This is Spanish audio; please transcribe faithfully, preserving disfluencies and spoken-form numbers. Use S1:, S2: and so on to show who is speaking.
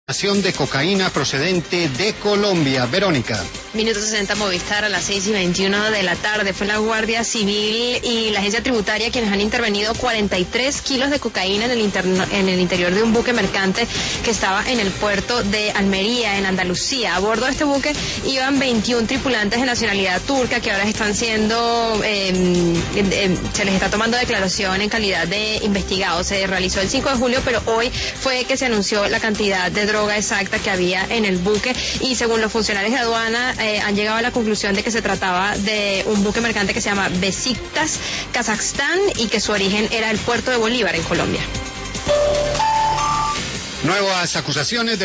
S1: de cocaína procedente de Colombia. Verónica.
S2: Minuto sesenta Movistar a las seis y veintiuno de la tarde. Fue la Guardia Civil y la Agencia Tributaria quienes han intervenido cuarenta y tres kilos de cocaína en el, interno, en el interior de un buque mercante que estaba en el puerto de Almería, en Andalucía. A bordo de este buque iban veintiún tripulantes de nacionalidad turca que ahora están siendo, eh, eh, se les está tomando declaración en calidad de investigados. Se realizó el cinco de julio, pero hoy fue que se anunció la cantidad de droga exacta que había en el buque y según los funcionarios de aduana eh, han llegado a la conclusión de que se trataba de un buque mercante que se llama Besiktas, Kazajstán, y que su origen era el puerto de Bolívar en Colombia.
S1: Nuevas acusaciones de